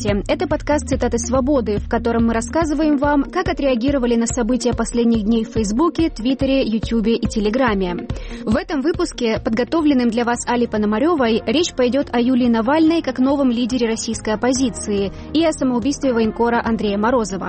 Здравствуйте. Это подкаст «Цитаты свободы», в котором мы рассказываем вам, как отреагировали на события последних дней в Фейсбуке, Твиттере, Ютубе и Телеграме. В этом выпуске, подготовленном для вас Алей Пономаревой, речь пойдет о Юлии Навальной как новом лидере российской оппозиции и о самоубийстве военкора Андрея Морозова.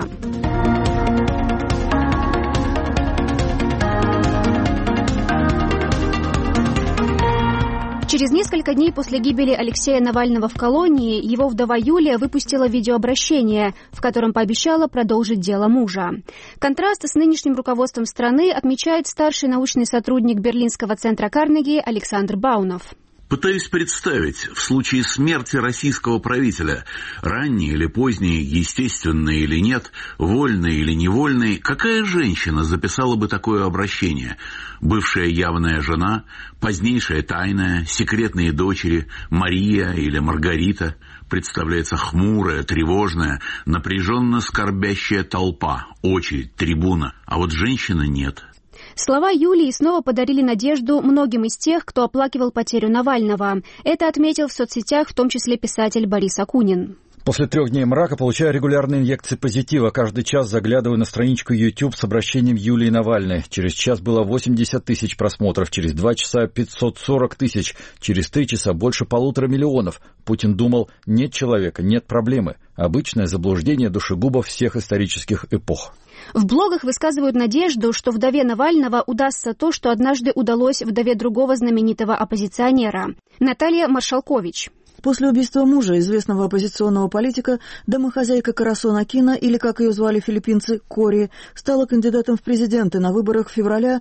Через несколько дней после гибели Алексея Навального в колонии его вдова Юлия выпустила видеообращение, в котором пообещала продолжить дело мужа. Контраст с нынешним руководством страны отмечает старший научный сотрудник Берлинского центра Карнеги Александр Баунов. Пытаюсь представить, в случае смерти российского правителя, ранней или поздней, естественной или нет, вольной или невольной, какая женщина записала бы такое обращение? Бывшая явная жена, позднейшая тайная, секретные дочери, Мария или Маргарита, представляется хмурая, тревожная, напряженно скорбящая толпа, очередь, трибуна, а вот женщины нет. Слова Юлии снова подарили надежду многим из тех, кто оплакивал потерю Навального. Это отметил в соцсетях в том числе писатель Борис Акунин. После 3 дней мрака получаю регулярные инъекции позитива. Каждый час заглядываю на страничку YouTube с обращением Юлии Навальной. Через час было 80 тысяч просмотров, через 2 часа 540 тысяч, через 3 часа больше 1,5 миллиона. Путин думал, нет человека, нет проблемы. Обычное заблуждение душегубов всех исторических эпох. В блогах высказывают надежду, что вдове Навального удастся то, что однажды удалось вдове другого знаменитого оппозиционера – Наталья Маршалкович. После убийства мужа, известного оппозиционного политика, домохозяйка Карасона Акина, или, как ее звали филиппинцы, Кори, стала кандидатом в президенты на выборах февраля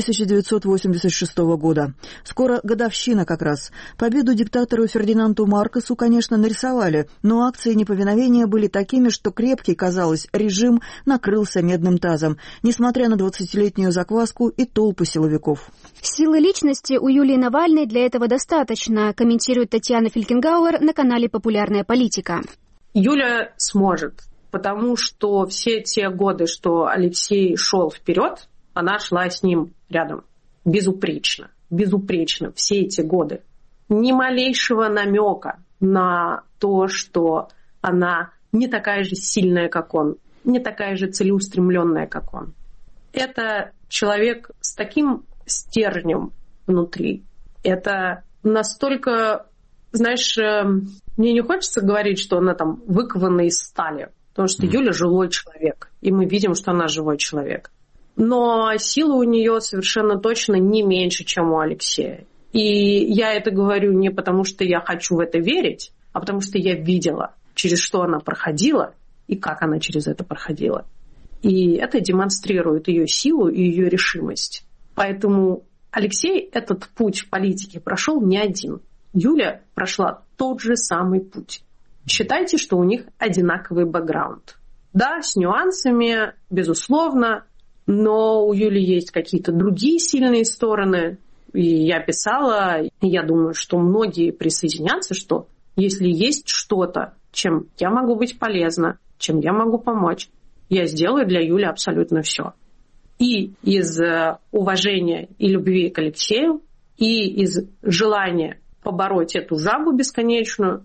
1986 года. Скоро годовщина как раз. Победу диктатору Фердинанду Маркосу, конечно, нарисовали, но акции неповиновения были такими, что крепкий, казалось, режим накрылся медным тазом, несмотря на 20-летнюю закваску и толпы силовиков. Силы личности у Юлии Навальной для этого достаточно, комментирует Татьяна Фелькенгауэр на канале «Популярная политика». Юля сможет, потому что все те годы, что Алексей шел вперед, она шла с ним рядом. Безупречно. Безупречно. Все эти годы. Ни малейшего намека на то, что она не такая же сильная, как он, не такая же целеустремленная, как он. Это человек с таким стержнем внутри. Это настолько... Знаешь, мне не хочется говорить, что она там выкована из стали, потому что Юля живой человек, и мы видим, что она живой человек. Но сила у нее совершенно точно не меньше, чем у Алексея. И я это говорю не потому, что я хочу в это верить, а потому что я видела, через что она проходила и как она через это проходила. И это демонстрирует ее силу и ее решимость. Поэтому Алексей этот путь в политике прошел не один. Юля прошла тот же самый путь. Считайте, что у них одинаковый бэкграунд. Да, с нюансами, безусловно, но у Юли есть какие-то другие сильные стороны. И я писала, и я думаю, что многие присоединятся, что если есть что-то, чем я могу быть полезна, чем я могу помочь, я сделаю для Юли абсолютно все. И из уважения и любви к Алексею, и из желания побороть эту жабу бесконечную,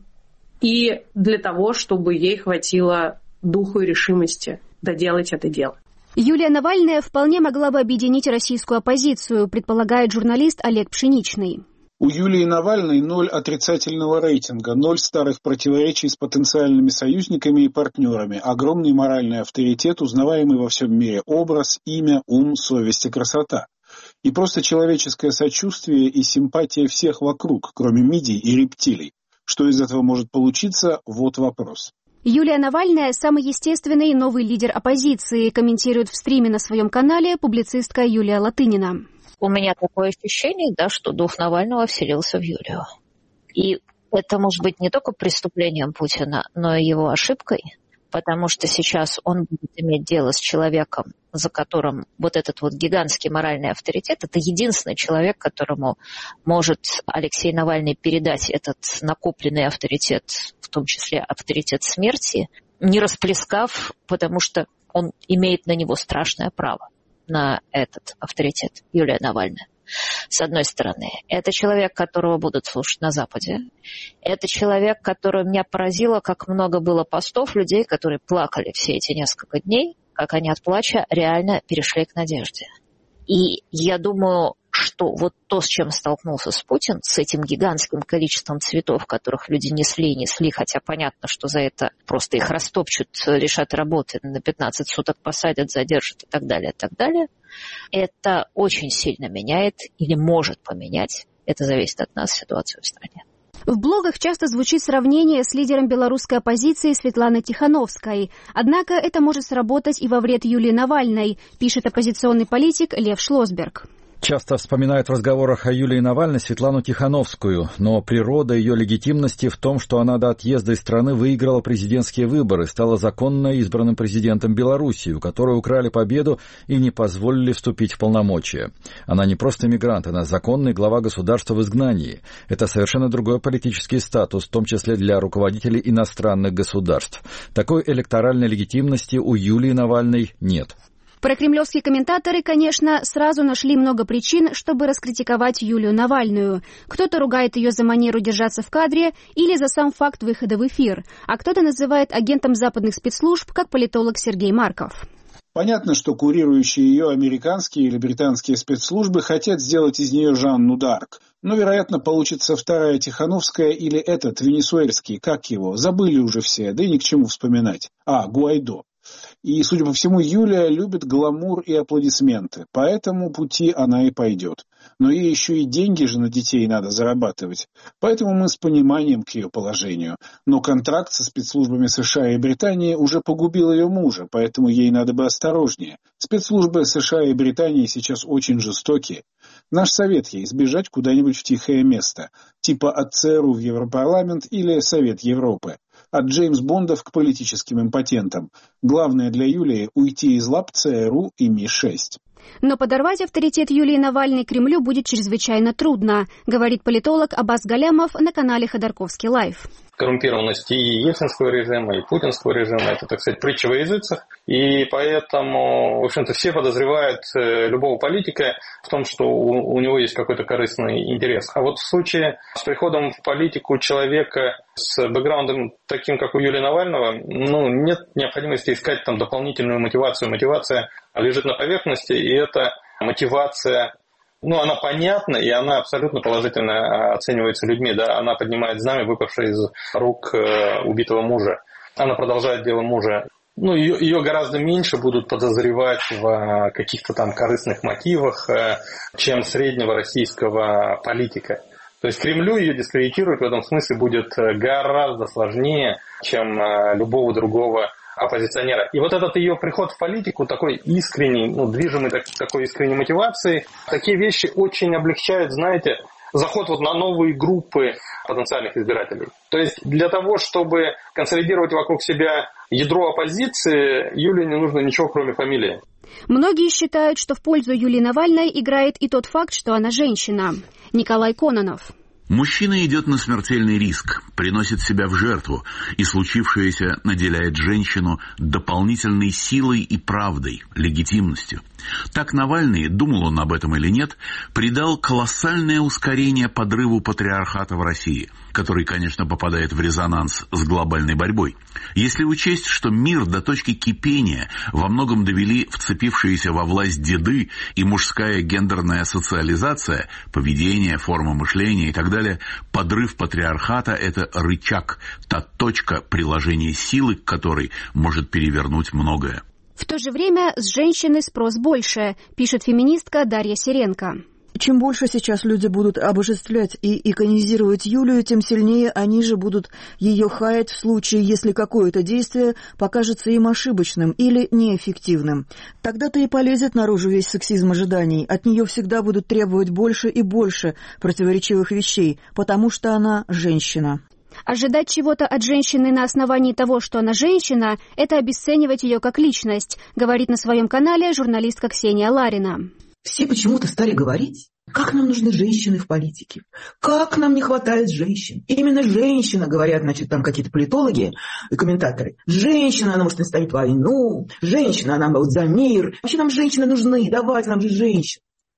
и для того, чтобы ей хватило духу и решимости доделать это дело. Юлия Навальная вполне могла бы объединить российскую оппозицию, предполагает журналист Олег Пшеничный. У Юлии Навальной 0 отрицательного рейтинга, 0 старых противоречий с потенциальными союзниками и партнерами, огромный моральный авторитет, узнаваемый во всем мире образ, имя, ум, совесть и красота. И просто человеческое сочувствие и симпатия всех вокруг, кроме мидий и рептилий. Что из этого может получиться, вот вопрос. Юлия Навальная – самый естественный новый лидер оппозиции, комментирует в стриме на своем канале публицистка Юлия Латынина. У меня такое ощущение, да, что дух Навального вселился в Юлию. И это может быть не только преступлением Путина, но и его ошибкой, потому что сейчас он будет иметь дело с человеком, за которым вот этот вот гигантский моральный авторитет, это единственный человек, которому может Алексей Навальный передать этот накопленный авторитет, в том числе авторитет смерти, не расплескав, потому что он имеет на него страшное право, на этот авторитет, Юлия Навальная. С одной стороны, это человек, которого будут слушать на Западе. Это человек, который меня поразило, как много было постов людей, которые плакали все эти несколько дней, как они от плача реально перешли к надежде. И я думаю, что вот то, с чем столкнулся Путин, с этим гигантским количеством цветов, которых люди несли, хотя понятно, что за это просто их растопчут, лишат работы, на 15 суток посадят, задержат и так далее, это очень сильно меняет или может поменять, это зависит от нас, ситуацию в стране. В блогах часто звучит сравнение с лидером белорусской оппозиции Светланой Тихановской. Однако это может сработать и во вред Юлии Навальной, пишет оппозиционный политик Лев Шлосберг. Часто вспоминают в разговорах о Юлии Навальной Светлану Тихановскую, но природа ее легитимности в том, что она до отъезда из страны выиграла президентские выборы, стала законно избранным президентом Белоруссии, у которой украли победу и не позволили вступить в полномочия. Она не просто мигрант, она законный глава государства в изгнании. Это совершенно другой политический статус, в том числе для руководителей иностранных государств. Такой электоральной легитимности у Юлии Навальной нет. Прокремлевские комментаторы, конечно, сразу нашли много причин, чтобы раскритиковать Юлию Навальную. Кто-то ругает ее за манеру держаться в кадре или за сам факт выхода в эфир, а кто-то называет агентом западных спецслужб, как политолог Сергей Марков. Понятно, что курирующие ее американские или британские спецслужбы хотят сделать из нее Жанну Дарк. Но, вероятно, получится вторая Тихановская или этот венесуэльский, как его, забыли уже все, да и ни к чему вспоминать. Гуайдо. И, судя по всему, Юлия любит гламур и аплодисменты, по этому пути она и пойдет. Но ей еще и деньги же на детей надо зарабатывать, поэтому мы с пониманием к ее положению. Но контракт со спецслужбами США и Британии уже погубил ее мужа, поэтому ей надо бы осторожнее. Спецслужбы США и Британии сейчас очень жестокие. Наш совет ей сбежать куда-нибудь в тихое место, типа от ЦРУ в Европарламент или Совет Европы. От Джеймс Бондов к политическим импотентам. Главное для Юлии – уйти из лап ЦРУ и Ми-6. Но подорвать авторитет Юлии Навальной Кремлю будет чрезвычайно трудно, говорит политолог Аббас Галямов на канале Ходорковский Лайв. Коррумпированность и ельцинского режима, и путинского режима – это, так сказать, притча во языцах. И поэтому, в общем-то, все подозревают любого политика в том, что у него есть какой-то корыстный интерес. А вот в случае с приходом в политику человека с бэкграундом таким, как у Юлии Навального, нет необходимости искать там дополнительную мотивацию. Мотивация лежит на поверхности, и эта мотивация... она понятна, и она абсолютно положительно оценивается людьми. Да? Она поднимает знамя, выпавшее из рук убитого мужа. Она продолжает дело мужа. Ее гораздо меньше будут подозревать в каких-то там корыстных мотивах, чем среднего российского политика. То есть Кремлю ее дискредитировать в этом смысле будет гораздо сложнее, чем любого другого оппозиционера. И вот этот ее приход в политику, такой искренний, движимый такой искренней мотивацией, такие вещи очень облегчают, знаете, заход на новые группы потенциальных избирателей. То есть для того, чтобы консолидировать вокруг себя ядро оппозиции, Юлии не нужно ничего, кроме фамилии. Многие считают, что в пользу Юлии Навальной играет и тот факт, что она женщина. Николай Кононов. Мужчина идет на смертельный риск, приносит себя в жертву, и случившееся наделяет женщину дополнительной силой и правдой, легитимностью. Так Навальный, думал он об этом или нет, придал колоссальное ускорение подрыву патриархата в России, который, конечно, попадает в резонанс с глобальной борьбой. Если учесть, что мир до точки кипения во многом довели вцепившиеся во власть деды и мужская гендерная социализация, поведение, форма мышления и так далее, подрыв патриархата – это рычаг, та точка приложения силы, к которой может перевернуть многое. В то же время с женщины спрос больше, пишет феминистка Дарья Сиренко. Чем больше сейчас люди будут обожествлять и иконизировать Юлию, тем сильнее они же будут ее хаять в случае, если какое-то действие покажется им ошибочным или неэффективным. Тогда-то и полезет наружу весь сексизм ожиданий. От нее всегда будут требовать больше и больше противоречивых вещей, потому что она женщина. Ожидать чего-то от женщины на основании того, что она женщина, это обесценивать ее как личность, говорит на своем канале журналистка Ксения Ларина. Все почему-то стали говорить, как нам нужны женщины в политике, как нам не хватает женщин. И именно женщина, говорят, там какие-то политологи и комментаторы, женщина, она может остановить войну, женщина, она за мир. Вообще нам женщины нужны, давайте нам же женщин.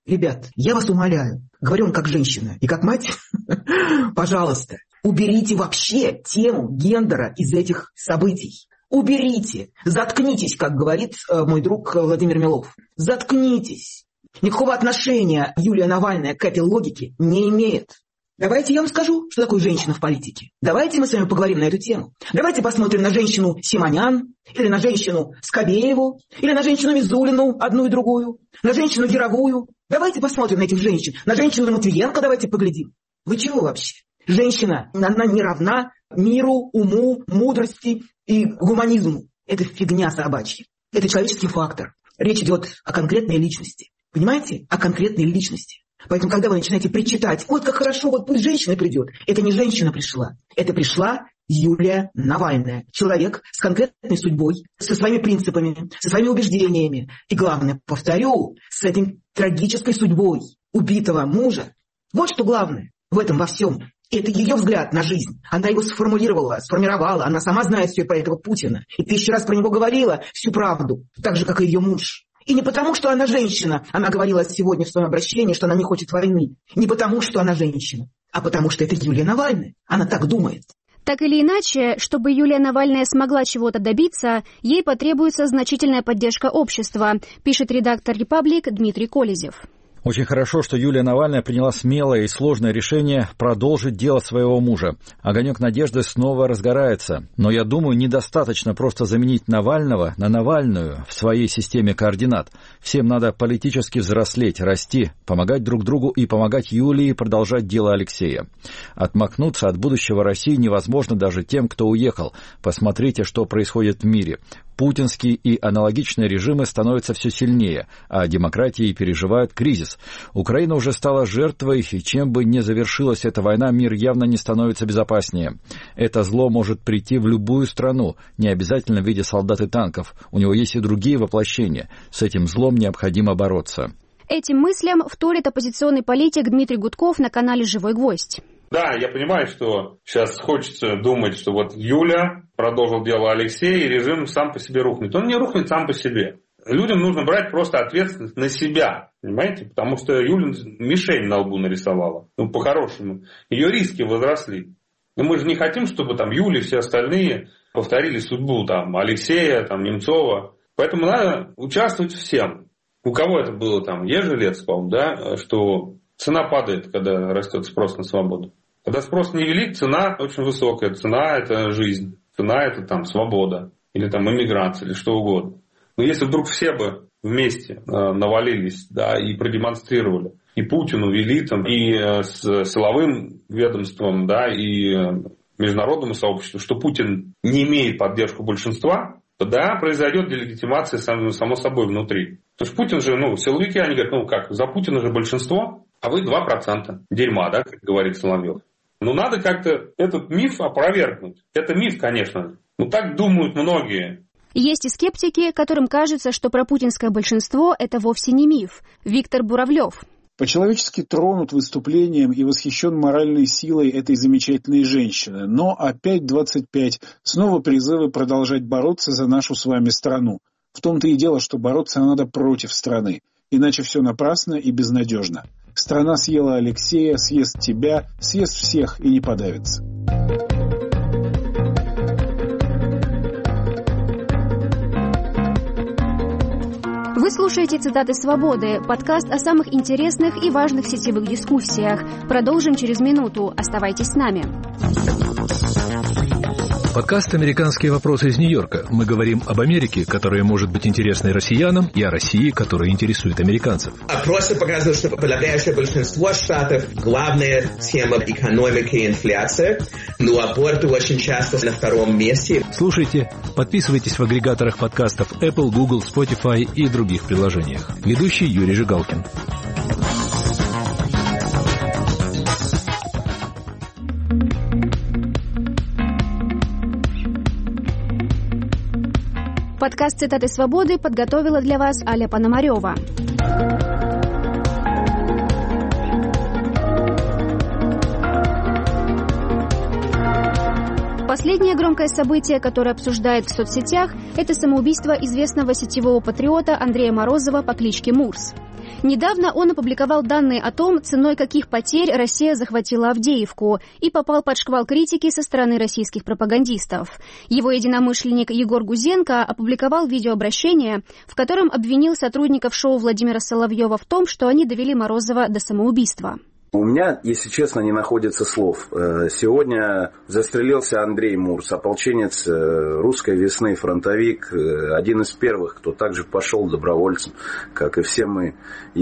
Ребят, я вас умоляю, говорю вам как женщина и как мать, пожалуйста, уберите вообще тему гендера из этих событий. Уберите, заткнитесь, как говорит мой друг Владимир Милов. Заткнитесь. Никакого отношения Юлия Навальная к этой логике не имеет. Давайте я вам скажу, что такое женщина в политике. Давайте мы с вами поговорим на эту тему. Давайте посмотрим на женщину Симонян, или на женщину Скобееву, или на женщину Мизулину, одну и другую, на женщину Яровую. Давайте посмотрим на этих женщин. На женщину Матвиенко давайте поглядим. Вы чего вообще? Женщина, она не равна миру, уму, мудрости и гуманизму. Это фигня собачья. Это человеческий фактор. Речь идет о конкретной личности. Понимаете? О конкретной личности. Поэтому, когда вы начинаете причитать, вот как хорошо, вот пусть женщина придет. Это не женщина пришла. Это пришла Юлия Навальная. Человек с конкретной судьбой, со своими принципами, со своими убеждениями. И главное, повторю, с этой трагической судьбой убитого мужа. Вот что главное в этом во всем. Это ее взгляд на жизнь. Она его сформировала. Она сама знает все про этого Путина. И 1000 раз про него говорила всю правду. Так же, как и ее муж. И не потому, что она женщина. Она говорила сегодня в своем обращении, что она не хочет войны. Не потому, что она женщина. А потому, что это Юлия Навальная. Она так думает. Так или иначе, чтобы Юлия Навальная смогла чего-то добиться, ей потребуется значительная поддержка общества, пишет редактор «Репаблик» Дмитрий Колезев. Очень хорошо, что Юлия Навальная приняла смелое и сложное решение продолжить дело своего мужа. Огонек надежды снова разгорается. Но я думаю, недостаточно просто заменить Навального на Навальную в своей системе координат. Всем надо политически взрослеть, расти, помогать друг другу и помогать Юлии продолжать дело Алексея. Отмахнуться от будущего России невозможно даже тем, кто уехал. Посмотрите, что происходит в мире. Путинские и аналогичные режимы становятся все сильнее, а демократии переживают кризис. Украина уже стала жертвой, и чем бы ни завершилась эта война, мир явно не становится безопаснее. Это зло может прийти в любую страну, не обязательно в виде солдат и танков. У него есть и другие воплощения. С этим злом необходимо бороться. Этим мыслям вторит оппозиционный политик Дмитрий Гудков на канале «Живой гвоздь». Да, я понимаю, что сейчас хочется думать, что вот Юля продолжил дело Алексея, и режим сам по себе рухнет. Он не рухнет сам по себе. Людям нужно брать просто ответственность на себя, понимаете? Потому что Юля мишень на лбу нарисовала. Ну, по-хорошему. Ее риски возросли. Но мы же не хотим, чтобы там Юля и все остальные повторили судьбу там Алексея, там Немцова. Поэтому надо участвовать всем. У кого это было там? Ежелец, по-моему, да? Что цена падает, когда растет спрос на свободу. Когда спрос невелик, цена очень высокая. Цена – это жизнь. Цена – это там свобода. Или там иммиграция, или что угодно. Но если вдруг все бы вместе навалились, да, и продемонстрировали, и Путину, и элитам, и с силовым ведомством, да, и международному сообществу, что Путин не имеет поддержку большинства, то да, произойдет делегитимация само собой внутри. Потому что Путин же, силовики, они говорят, как, за Путина же большинство, а вы 2% дерьма, да, как говорит Соловьев. Надо как-то этот миф опровергнуть. Это миф, конечно. Так думают многие. Есть и скептики, которым кажется, что пропутинское большинство – это вовсе не миф. Виктор Буравлев. По-человечески тронут выступлением и восхищен моральной силой этой замечательной женщины. Но опять 25. Снова призывы продолжать бороться за нашу с вами страну. В том-то и дело, что бороться надо против страны. Иначе все напрасно и безнадежно. Страна съела Алексея, съест тебя, съест всех и не подавится. Вы слушаете «Цитаты свободы» – подкаст о самых интересных и важных сетевых дискуссиях. Продолжим через минуту. Оставайтесь с нами. Подкаст «Американские вопросы» из Нью-Йорка. Мы говорим об Америке, которая может быть интересной россиянам, и о России, которая интересует американцев. Опросы показывают, что подавляющее большинство штатов главная тема экономики и инфляция, но аборты очень часто на втором месте. Слушайте, подписывайтесь в агрегаторах подкастов Apple, Google, Spotify и других приложениях. Ведущий Юрий Жигалкин. Подкаст «Цитаты свободы» подготовила для вас Аля Пономарева. Последнее громкое событие, которое обсуждают в соцсетях, это самоубийство известного сетевого патриота Андрея Морозова по кличке Мурс. Недавно он опубликовал данные о том, ценой каких потерь Россия захватила Авдеевку, и попал под шквал критики со стороны российских пропагандистов. Его единомышленник Егор Гузенко опубликовал видеообращение, в котором обвинил сотрудников шоу Владимира Соловьева в том, что они довели Морозова до самоубийства. У меня, если честно, не находится слов. Сегодня застрелился Андрей Мурс, ополченец русской весны, фронтовик, один из первых, кто также пошел добровольцем, как и все мы.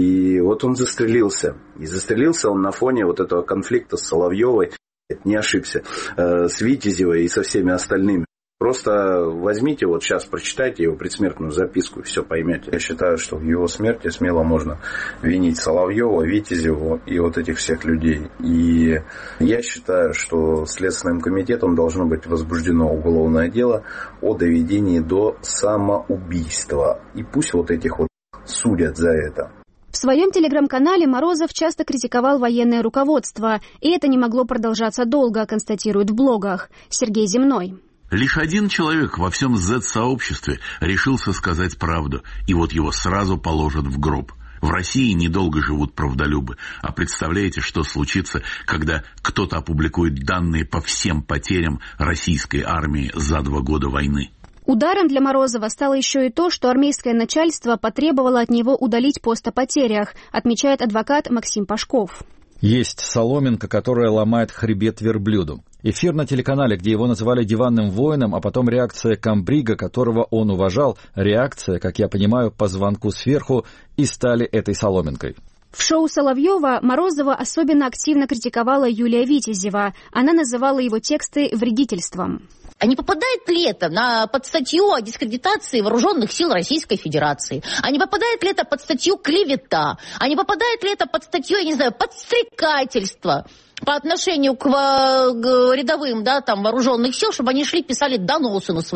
И вот он застрелился. И застрелился он на фоне вот этого конфликта с Соловьевой, не ошибся, с Витязевой и со всеми остальными. Просто возьмите, вот сейчас прочитайте его предсмертную записку и все поймете. Я считаю, что в его смерти смело можно винить Соловьева, Витязеву и вот этих всех людей. И я считаю, что Следственным комитетом должно быть возбуждено уголовное дело о доведении до самоубийства. И пусть вот этих вот судят за это. В своем телеграм-канале Морозов часто критиковал военное руководство, и это не могло продолжаться долго, констатирует в блогах Сергей Земной. Лишь один человек во всем Z-сообществе решился сказать правду, и вот его сразу положат в гроб. В России недолго живут правдолюбы. А представляете, что случится, когда кто-то опубликует данные по всем потерям российской армии за 2 года войны? Ударом для Морозова стало еще и то, что армейское начальство потребовало от него удалить пост о потерях, отмечает адвокат Максим Пашков. Есть соломинка, которая ломает хребет верблюду. Эфир на телеканале, где его называли диванным воином, а потом реакция комбрига, которого он уважал, реакция, как я понимаю, по звонку сверху, и стали этой соломинкой. В шоу Соловьева Морозова особенно активно критиковала Юлия Витязева. Она называла его тексты вредительством. А не попадает ли это под статью о дискредитации вооруженных сил Российской Федерации? А не попадает ли это под статью клевета? А не попадает ли это под статью, я не знаю, подстрекательства по отношению к рядовым, вооруженных сил, чтобы они шли, писали доносы на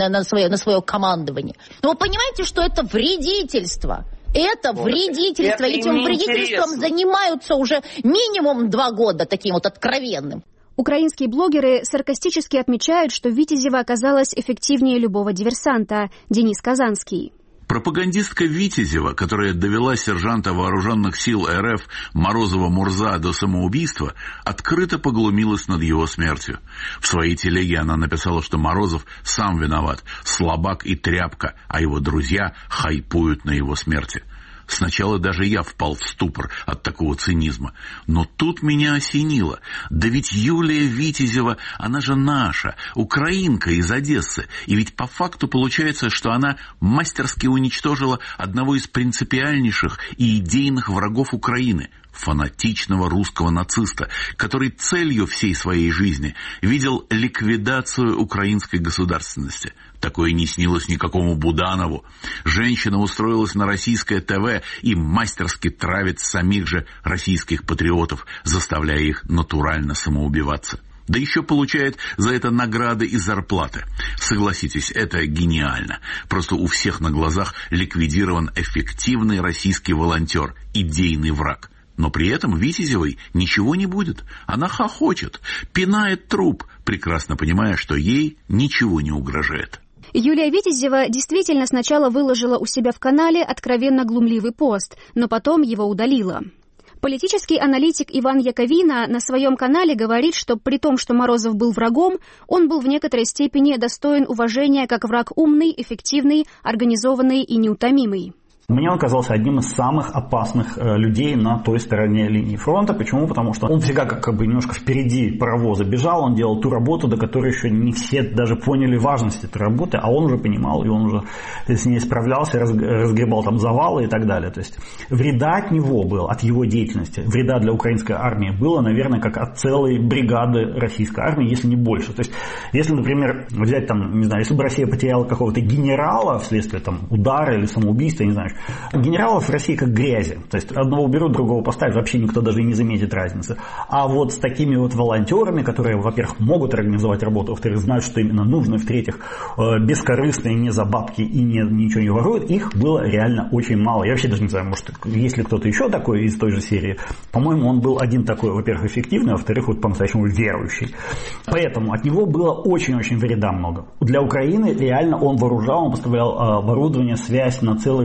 свое командование? Но вы понимаете, что это вредительство? Это вредительство. Этим вредительством занимаются уже минимум 2 года, таким вот откровенным. Украинские блогеры саркастически отмечают, что Витязева оказалась эффективнее любого диверсанта. Денис Казанский. Пропагандистка Витязева, которая довела сержанта вооруженных сил РФ Морозова-Мурза до самоубийства, открыто поглумилась над его смертью. В своей телеге она написала, что Морозов сам виноват, слабак и тряпка, а его друзья хайпуют на его смерти. Сначала даже я впал в ступор от такого цинизма. Но тут меня осенило. Да ведь Юлия Витязева, она же наша, украинка из Одессы. И ведь по факту получается, что она мастерски уничтожила одного из принципиальнейших и идейных врагов Украины, фанатичного русского нациста, который целью всей своей жизни видел ликвидацию украинской государственности. Такое не снилось никакому Буданову. Женщина устроилась на российское ТВ и мастерски травит самих же российских патриотов, заставляя их натурально самоубиваться. Да еще получает за это награды и зарплаты. Согласитесь, это гениально. Просто у всех на глазах ликвидирован эффективный российский волонтер, идейный враг. Но при этом Витязевой ничего не будет. Она хохочет, пинает труп, прекрасно понимая, что ей ничего не угрожает. Юлия Витязева действительно сначала выложила у себя в канале откровенно глумливый пост, но потом его удалила. Политический аналитик Иван Яковина на своем канале говорит, что при том, что Морозов был врагом, он был в некоторой степени достоин уважения как враг умный, эффективный, организованный и неутомимый. Мне он казался одним из самых опасных людей на той стороне линии фронта. Почему? Потому что он всегда как бы немножко впереди паровоза бежал, он делал ту работу, до которой еще не все даже поняли важность этой работы, а он уже понимал, и он уже с ней справлялся, разгребал там завалы и так далее. То есть вреда от него было, от его деятельности, вреда для украинской армии было, наверное, как от целой бригады российской армии, если не больше. То есть если, например, взять там, не знаю, если бы Россия потеряла какого-то генерала вследствие там удара или самоубийства, не знаю, генералов в России как грязи. То есть одного уберут, другого поставят, вообще никто даже не заметит разницы. А вот с такими вот волонтерами, которые, во-первых, могут организовать работу, во-вторых, знают, что именно нужно, в-третьих, бескорыстные, не за бабки и ничего не воруют, их было реально очень мало. Я вообще даже не знаю, может, есть ли кто-то еще такой из той же серии. По-моему, он был один такой, во-первых, эффективный, а во-вторых, вот по-настоящему верующий. Поэтому от него было очень-очень вреда много. Для Украины реально он вооружал, он поставлял оборудование, связь на целый огромный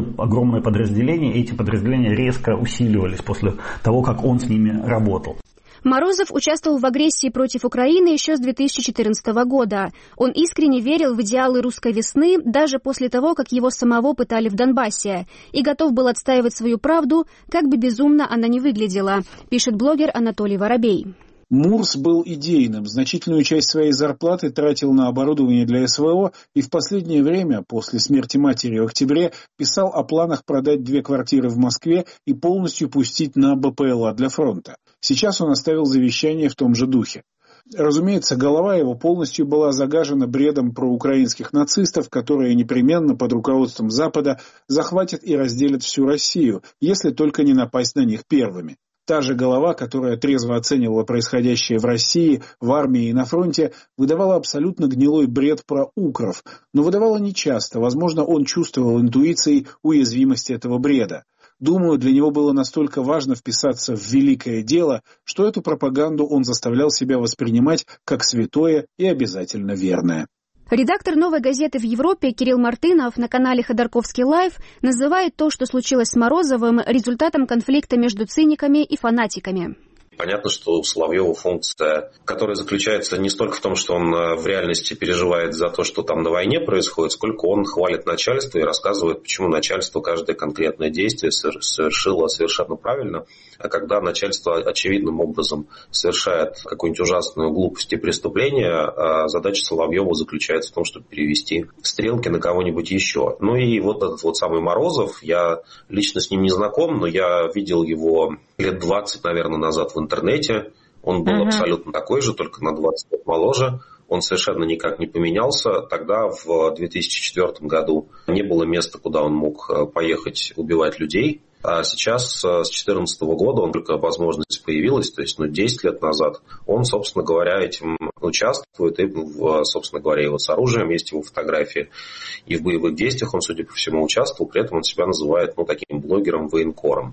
огромное подразделение, и эти подразделения резко усиливались после того, как он с ними работал. Морозов участвовал в агрессии против Украины еще с 2014 года. Он искренне верил в идеалы русской весны даже после того, как его самого пытали в Донбассе, и готов был отстаивать свою правду, как бы безумно она ни выглядела, пишет блогер Анатолий Воробей. Мурс был идейным, значительную часть своей зарплаты тратил на оборудование для СВО и в последнее время, после смерти матери в октябре, писал о планах продать 2 квартиры в Москве и полностью пустить на БПЛА для фронта. Сейчас он оставил завещание в том же духе. Разумеется, голова его полностью была загажена бредом проукраинских нацистов, которые непременно под руководством Запада захватят и разделят всю Россию, если только не напасть на них первыми. Та же голова, которая трезво оценивала происходящее в России, в армии и на фронте, выдавала абсолютно гнилой бред про укров, но выдавала нечасто, возможно, он чувствовал интуицией уязвимость этого бреда. Думаю, для него было настолько важно вписаться в великое дело, что эту пропаганду он заставлял себя воспринимать как святое и обязательно верное. Редактор «Новой газеты» в Европе Кирилл Мартынов на канале «Ходорковский лайв» называет то, что случилось с Морозовым, результатом конфликта между циниками и фанатиками. Понятно, что у Соловьева функция, которая заключается не столько в том, что он в реальности переживает за то, что там на войне происходит, сколько он хвалит начальство и рассказывает, почему начальство каждое конкретное действие совершило совершенно правильно. А когда начальство очевидным образом совершает какую-нибудь ужасную глупость и преступление, задача Соловьева заключается в том, чтобы перевести стрелки на кого-нибудь еще. Ну и вот этот вот самый Морозов, я лично с ним не знаком, но я видел его лет 20, наверное, назад в интернете. Он был абсолютно такой же, только на 20 лет моложе. Он совершенно никак не поменялся. Тогда, в 2004 году, не было места, куда он мог поехать убивать людей. А сейчас, с 2014 года, он только возможность появилась, то есть 10 лет назад, он, собственно говоря, этим участвует, и, собственно говоря, и вот с оружием есть его фотографии, и в боевых действиях он, судя по всему, участвовал, при этом он себя называет таким блогером-военкором.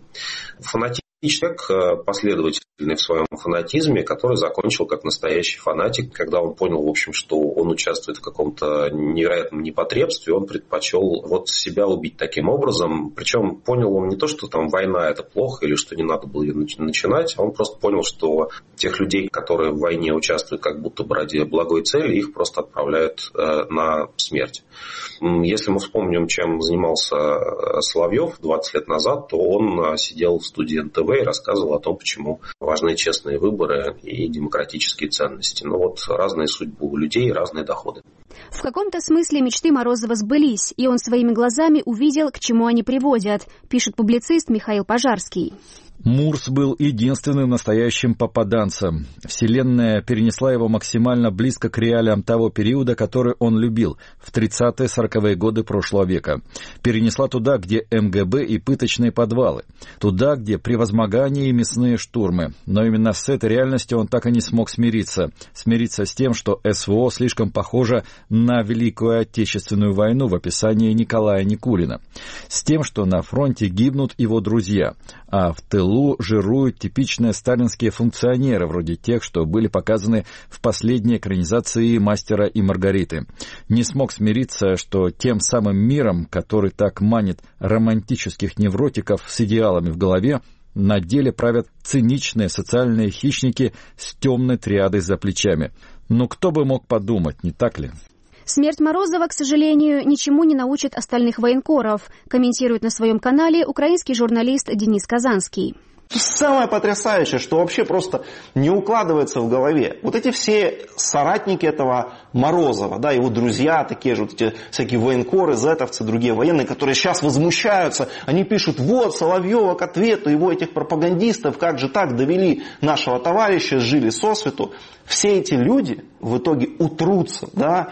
Человек последовательный в своем фанатизме, который закончил как настоящий фанатик. Когда он понял, в общем, что он участвует в каком-то невероятном непотребстве, он предпочел себя убить таким образом. Причем понял он не то, что там война это плохо или что не надо было ее начинать, а он просто понял, что тех людей, которые в войне участвуют как будто бы ради благой цели, их просто отправляют на смерть. Если мы вспомним, чем занимался Соловьев 20 лет назад, то он сидел в студии НТВ и рассказывал о том, почему важны честные выборы и демократические ценности. Разные судьбы у людей, разные доходы. В каком-то смысле мечты Морозова сбылись, и он своими глазами увидел, к чему они приводят, пишет публицист Михаил Пожарский. Мурс был единственным настоящим попаданцем. Вселенная перенесла его максимально близко к реалиям того периода, который он любил, в 30-40-е годы прошлого века. Перенесла туда, где МГБ и пыточные подвалы. Туда, где превозмогание и мясные штурмы. Но именно с этой реальностью он так и не смог смириться. Смириться с тем, что СВО слишком похоже на Великую Отечественную войну в описании Николая Никулина. С тем, что на фронте гибнут его друзья, а в тылу жируют типичные сталинские функционеры, вроде тех, что были показаны в последней экранизации «Мастера и Маргариты». Не смог смириться, что тем самым миром, который так манит романтических невротиков с идеалами в голове, на деле правят циничные социальные хищники с темной триадой за плечами. Кто бы мог подумать, не так ли? Смерть Морозова, к сожалению, ничему не научит остальных военкоров, комментирует на своем канале украинский журналист Денис Казанский. Самое потрясающее, что вообще просто не укладывается в голове. Эти все соратники этого Морозова, его друзья, такие же эти всякие военкоры, зетовцы, другие военные, которые сейчас возмущаются, они пишут, Соловьева к ответу, его этих пропагандистов, как же так довели нашего товарища, жили сосвету. Все эти люди в итоге утрутся,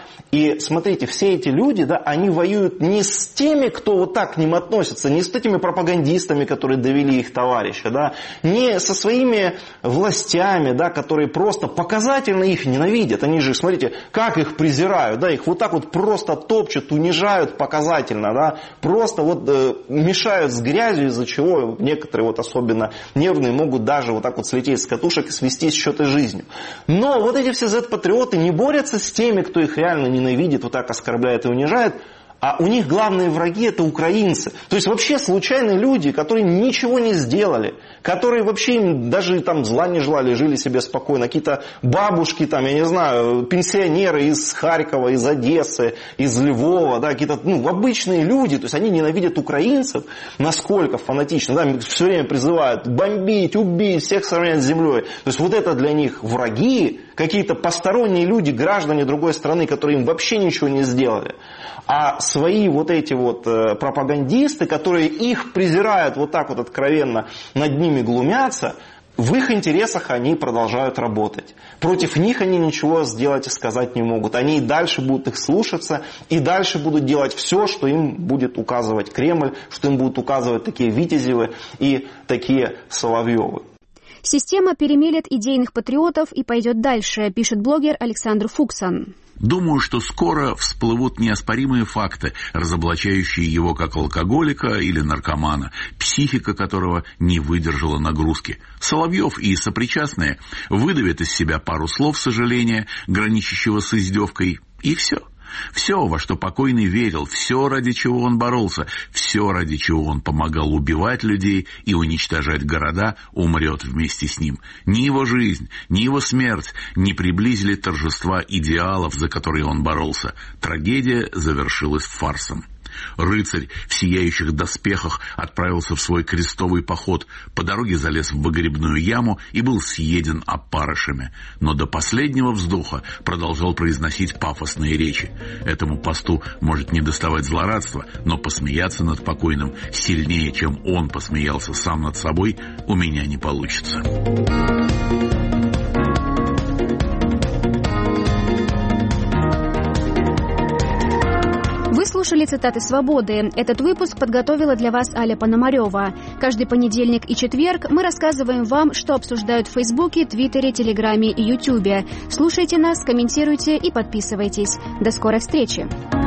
и смотрите, все эти люди, они воюют не с теми, кто так к ним относится, не с этими пропагандистами, которые довели их товарища, не со своими властями, которые просто показательно их ненавидят. Они же, смотрите, как их презирают, их так просто топчут, унижают показательно, просто мешают с грязью, из-за чего некоторые особенно нервные могут даже слететь с катушек и свести счеты с жизнью. Но эти все Z-патриоты не борются с теми, кто их реально ненавидит, так оскорбляет и унижает, А у них главные враги – это украинцы. То есть вообще случайные люди, которые ничего не сделали, которые вообще им даже там зла не желали, жили себе спокойно. Какие-то бабушки, там, я не знаю, пенсионеры из Харькова, из Одессы, из Львова, да, какие-то обычные люди. То есть они ненавидят украинцев насколько фанатично. Да, все время призывают бомбить, убить, всех сравнять с землей. То есть вот это для них враги, какие-то посторонние люди, граждане другой страны, которые им вообще ничего не сделали. А свои вот эти вот пропагандисты, которые их презирают вот так вот откровенно, над ними глумятся, в их интересах они продолжают работать. Против них они ничего сделать и сказать не могут. Они и дальше будут их слушаться, и дальше будут делать все, что им будет указывать Кремль, что им будут указывать такие Витязевы и такие Соловьевы. Система перемелет идейных патриотов и пойдет дальше, пишет блогер Александр Фуксан. Думаю, что скоро всплывут неоспоримые факты, разоблачающие его как алкоголика или наркомана, психика которого не выдержала нагрузки. Соловьев и сопричастные выдавят из себя пару слов сожаления, граничащего с издевкой, и все. Все, во что покойный верил, все, ради чего он боролся, все, ради чего он помогал убивать людей и уничтожать города, умрет вместе с ним. Ни его жизнь, ни его смерть не приблизили торжества идеалов, за которые он боролся. Трагедия завершилась фарсом. Рыцарь в сияющих доспехах отправился в свой крестовый поход, по дороге залез в выгребную яму и был съеден опарышами. Но до последнего вздоха продолжал произносить пафосные речи. Этому посту может не доставать злорадства, но посмеяться над покойным сильнее, чем он посмеялся сам над собой, у меня не получится. Вы слушали «Цитаты свободы». Этот выпуск подготовила для вас Аля Пономарева. Каждый понедельник и четверг мы рассказываем вам, что обсуждают в Фейсбуке, Твиттере, Телеграме и Ютубе. Слушайте нас, комментируйте и подписывайтесь. До скорой встречи!